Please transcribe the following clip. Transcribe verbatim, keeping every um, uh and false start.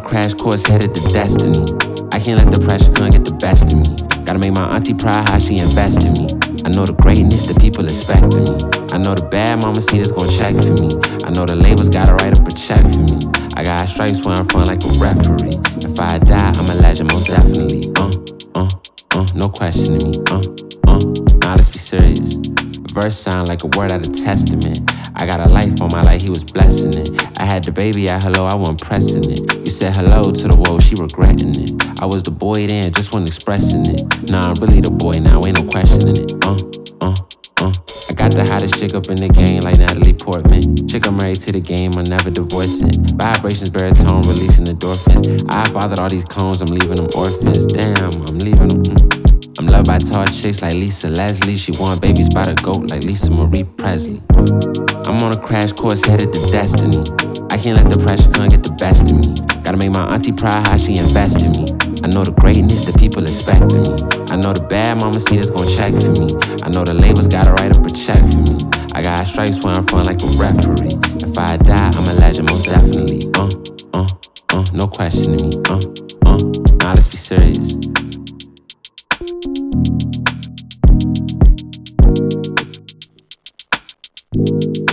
crash course headed to destiny. I can't let the pressure come get the best of me. Gotta make my auntie proud how she invest in me. I know the greatness that people expecting me. I know the bad mama see this gon' check for me. I know the labels gotta write up a check for me. I got stripes where I'm from like a referee. If I die, I'm a legend most definitely. Uh, uh, uh, no questioning me. Uh, uh, nah, let's be serious. Verse sound like a word out of testament. I got a life on my life, he was blessing it. I had the baby at hello, I wasn't pressing it. You said hello to the world, she regretting it. I was the boy then, just wasn't expressing it. Nah, I'm really the boy now, ain't no questioning it. Uh, uh, uh. I got the hottest chick up in the game like Natalie Portman. Chick I'm married to the game, I'll never divorce it. Vibrations, baritone, releasing endorphins. I fathered all these clones, I'm leaving them orphans. Damn, I'm leaving them. Mm. I'm loved by tall chicks like Lisa Leslie. She want babies by the goat like Lisa Marie Presley. I'm on a crash course headed to destiny. I can't let the pressure come get the best of me. Gotta make my auntie proud how she invest in me. I know the greatness that people expecting me. I know the bad mama see this gon' check for me. I know the labels gotta write up a check for me. I got stripes where I'm from like a referee. If I die, I'm a legend most definitely. Uh, uh, uh, no questioning me. Uh, uh, nah, let's be serious. Thank you.